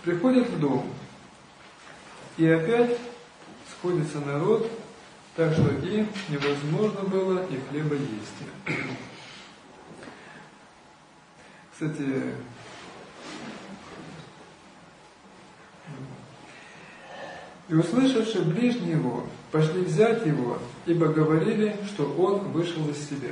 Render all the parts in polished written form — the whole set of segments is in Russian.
приходят в дом, и опять сходится народ, так что им невозможно было и хлеба есть. Кстати, и услышавши ближние его, пошли взять его, ибо говорили, что он вышел из себя.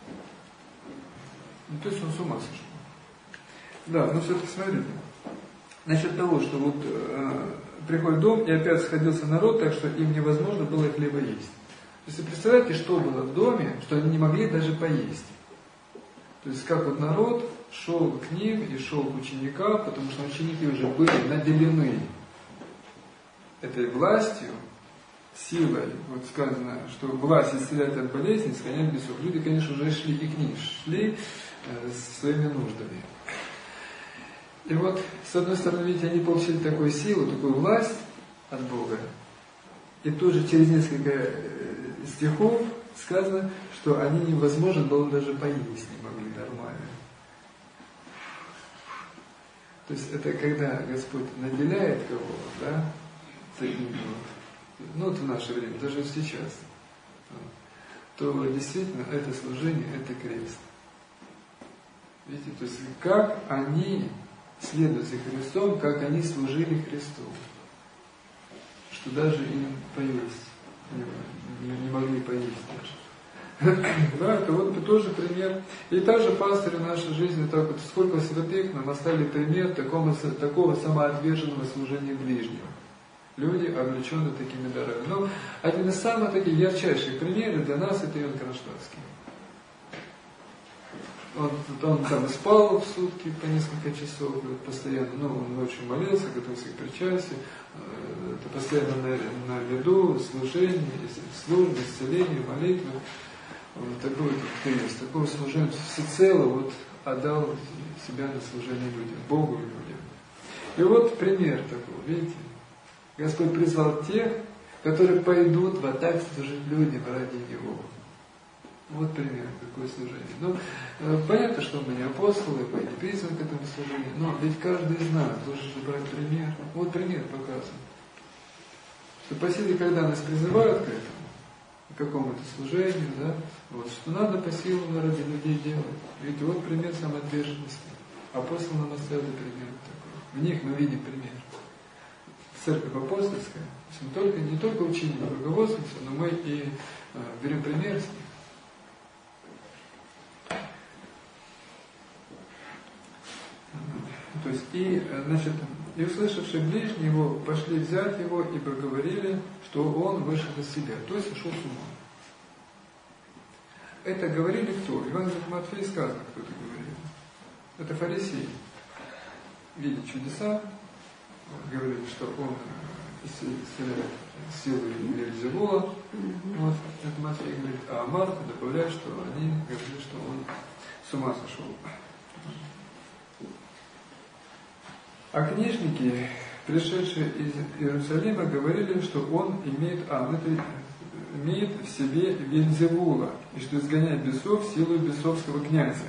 Ну, то есть он с ума сошел. Да, но все-таки смотрите. Насчет того, что вот приходит дом, и опять сходился народ, так что им невозможно было хлеба есть. То есть вы представляете, что было в доме, что они не могли даже поесть. То есть как вот народ шел к ним и шел к ученикам, потому что ученики уже были наделены этой властью, силой. Вот сказано, что власть исцелять от болезней, сгонять бесов. Люди, конечно, уже шли и к ним, шли своими нуждами. И вот, с одной стороны, видите, они получили такую силу, такую власть от Бога. И тут же через несколько стихов сказано, что они невозможно было даже поесть не могли нормально. То есть это когда Господь наделяет кого-то, да, таким вот, ну вот в наше время, даже сейчас, то действительно это служение, это крест. Видите, то есть как они следуют за Христом, как они служили Христу, что даже им поесть не могли поесть даже. Да, это вот тоже пример. И также пастырь в нашей жизни, так вот, сколько святых нам оставили пример такого самоотверженного служения ближним. Люди, облеченные такими дарами. Но один из самых таких ярчайших примеров для нас это Иоанн Кронштадтский. Он там спал в сутки по несколько часов, постоянно, ну, он очень молился, готовился к причастию, это постоянно на виду, служение, службы, исцеление, молитвы. Вот такой вот крест, такого служения всецело вот отдал себя на служение людям, Богу и людям. И вот пример такой, видите, Господь призвал тех, которые пойдут вот так служить людям ради Него. Вот пример, какое служение. Ну, понятно, что мы не апостолы, мы не призваны к этому служению, но ведь каждый из нас должен же брать пример. Вот пример показан. Что по силе, когда нас призывают к этому, к какому-то служению, да, вот, что надо по силам ради людей делать. Ведь вот пример самоотверженности. Апостол нам оставил пример такой. В них мы видим пример. Церковь апостольская, мы не только учили, руководствуемся, но мы и берем пример с них. То есть, и услышавшие ближние его, пошли взять его, ибо говорили, что он вышел из себя, то есть ушел с ума. Это говорили кто? Иван Матфей сказано, кто это говорил. Это фарисеи. Видя чудеса, говорили, что он исцеляет силой Вельзевула. Вот, это Матфей говорит, а Марк добавляет, что они говорили, что он с ума сошел. А книжники, пришедшие из Иерусалима, говорили, что он имеет в себе Вельзевула, и что изгоняет бесов силой бесовского князя.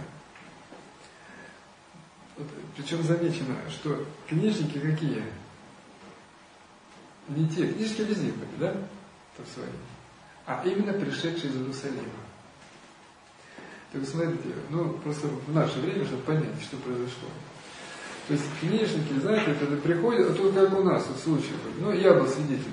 Вот, причем замечено, что книжники какие? Не те, книжки везде были, да? Там свои. А именно пришедшие из Иерусалима. Так вы смотрите, ну просто в наше время, чтобы понять, что произошло. То есть книжники, знаете, когда приходят, а то как у нас вот случай был, ну я был свидетелем.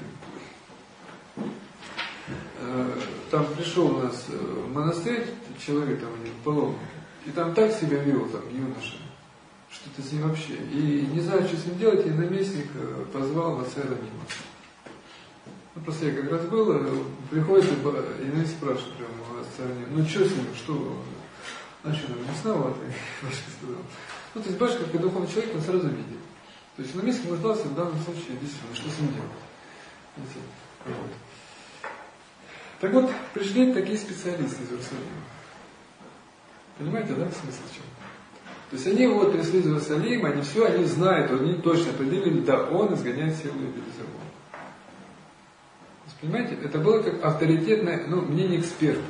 Там пришел у нас в монастырь, человек там у него паломник, и там так себя вел, там, юноша, что-то с ним вообще. И не знаю, что с ним делать, и наместник позвал отца Иеронима. Ну просто я как раз был, приходит и спрашивает прямо отца Иеронима, ну что с ним, что, а что, наверное, весноватый, башка сказал. Ну, то есть батюшка, как духовный человек, он сразу видит. То есть наместник нуждался в данном случае действительно, что с ним делать. Вот. Так вот, пришли такие специалисты из Иерусалима. Понимаете, да, смысл в чем? То есть они вот пришли из Иерусалима, они знают, они точно определили, да, он изгоняет силу Вельзевула. Понимаете, это было как авторитетное, мнение экспертов.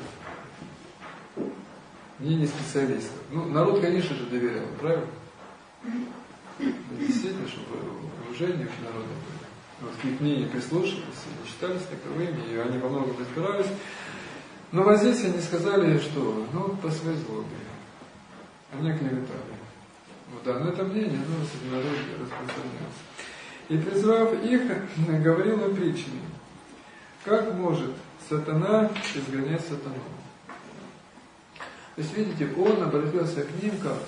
Мнение специалистов. Ну, народ, конечно же, доверял, правильно? Действительно, чтобы служения у народа были. Вот к их мнению прислушивались, и считались таковыми, и они во многом разбирались. Но вот здесь они сказали, что по своей злобе. Они оклеветали. Вот, да, но это мнение, оно среди народа распространялось. И призвав их, говорил им притчами: как может сатана изгонять сатану? То есть, видите, он обратился к ним как?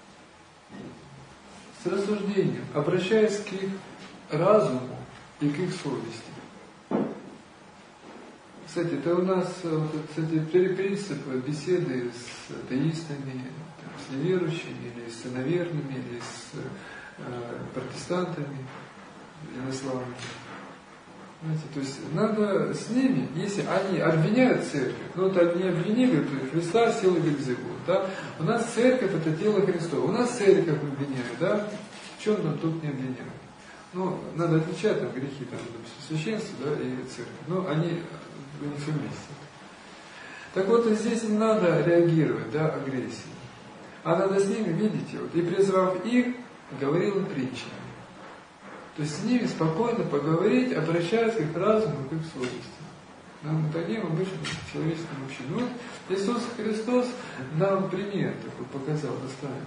С рассуждением, обращаясь к их разуму и к их совести. Кстати, это у нас, кстати, принцип беседы с атеистами, с неверующими, или с иноверными, или с протестантами, инославными. Знаете, то есть надо с ними, если они обвиняют церковь, они обвинили Христа силой Вельзевула, да? У нас церковь это тело Христова, у нас церковь обвиняют, да? В чем нам тут не обвиняют? Надо отличать там грехи, там, священства, да, и церковь, они у них все вместе. Так вот, здесь не надо реагировать, да, агрессией, а надо с ними, видите, и призвав их, говорил им притчами. То есть с ними спокойно поговорить, обращаясь к их разуму, к их совести. Нам таким обычным человеческим общением. Иисус Христос нам пример такой показал, доставил.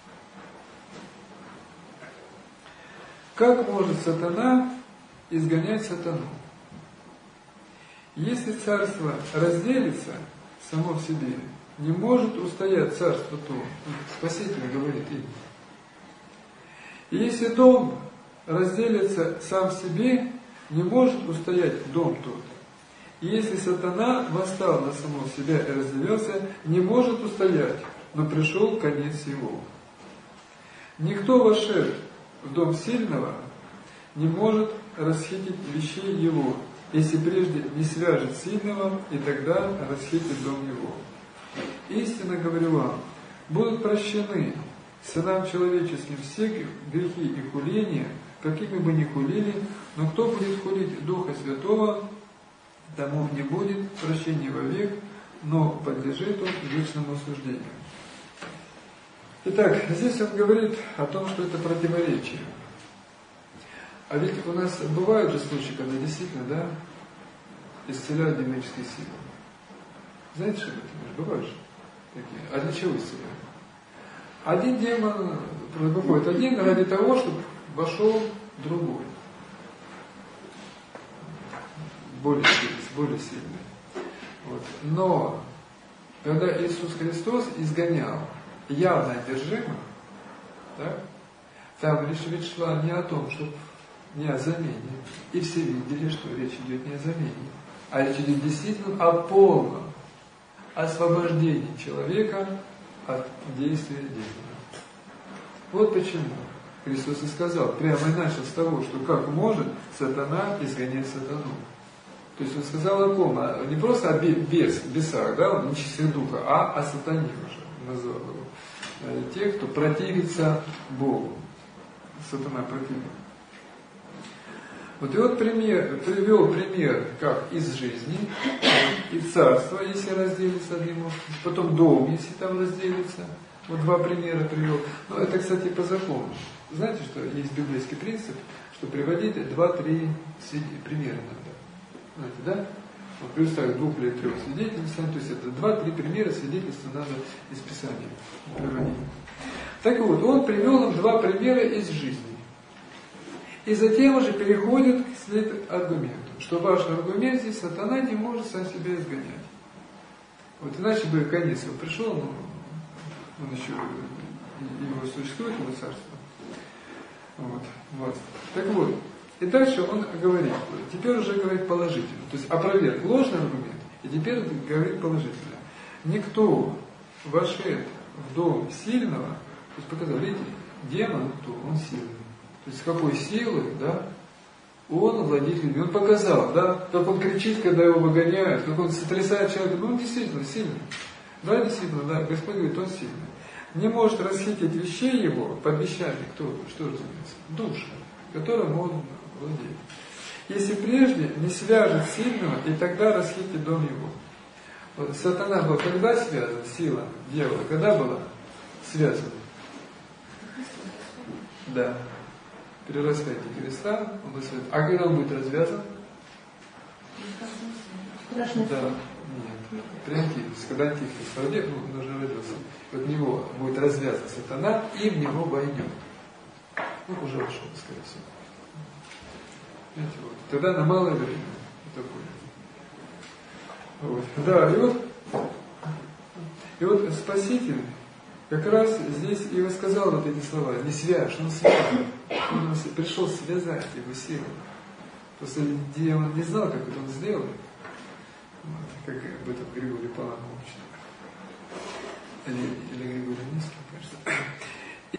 Как может сатана изгонять сатану? Если царство разделится само в себе, не может устоять царство то. Спаситель говорит им. И если дом разделится сам в себе, не может устоять дом тот. И если сатана восстал на самого себя и разделился, не может устоять, но пришел конец его. Никто, вошед в дом сильного, не может расхитить вещей его, если прежде не свяжет сильного, и тогда расхитит дом его. Истинно говорю вам, будут прощены сынам человеческим все грехи и хуления, какими бы ни хулили, но кто будет хулить Духа Святого, тому не будет прощения вовек, но подлежит он вечному осуждению. Итак, здесь он говорит о том, что это противоречие. А ведь у нас бывают же случаи, когда действительно, да, исцеляют демонические силы. Знаете, что это? Бывают же такие. А для чего исцеляют? Один демон выходит один ради того, чтобы вошел другой. Более сильный. Вот. Но когда Иисус Христос изгонял явно одержимых, да, там речь шла не о том, чтобы не о замене. И все видели, что речь идет не о замене, а речь идет действительно о полном освобождении человека от действия демона. Вот почему Христос и сказал, прямо и начал с того, что как может сатана изгонять сатану. То есть он сказал о ком? Не просто о бесах, да, нечистых духах, а о сатане уже назвал его. Те, кто противится Богу. Сатана противник. Вот и вот привел пример, как из жизни, и царство, если разделится одним, потом дом, если там разделится. Вот два примера привел. Но это, кстати, по закону. Знаете, что есть библейский принцип, что приводить 2-3 примера надо. Знаете, да? Вот представить 2 или 3 свидетельств, то есть это 2-3 примера свидетельства надо из Писания приводить. Так вот, он привел нам 2 примера из жизни. И затем уже переходит к следующему аргументу, что ваш аргумент здесь сатана не может сам себя изгонять. Вот иначе бы конец его пришел, но он еще, его существует, его царство. Вот. Так вот, и дальше он говорит, теперь уже говорит положительно, то есть опроверг ложный аргумент, и теперь говорит положительно. Никто, вошед в дом сильного, то есть показал, видите, демон, кто? Он сильный. То есть с какой силой, да, он владеет людьми. Он показал, да, как он кричит, когда его выгоняют, как он сотрясает человека. Он действительно сильный. Да, действительно, да, Господь говорит, он сильный. Не может расхитить вещей его под вещами, кто, что разумеется? Душа, которым он владеет. Если прежде не свяжет сильного, и тогда расхитит дом его. Вот, сатана был когда связан, сила дьявола, когда была связана? Да. при распятии креста, он будет, а когда он будет развязан? Страшно. Да, нет. При Антихристе, когда Антихрист родился, он уже родился, вот в него будет развязан сатана и в него войдет. Ну, уже вошел, скорее всего. Видите, вот. Тогда на малое время это будет. Вот. Да, и вот Спаситель как раз здесь и сказал вот эти слова: не свяжь, он связан. Он пришел связать его силой. Просто демон не знал, как это он сделал. Вот, как об этом Григорий Паламов учит. Или Григорий Низкий, кажется.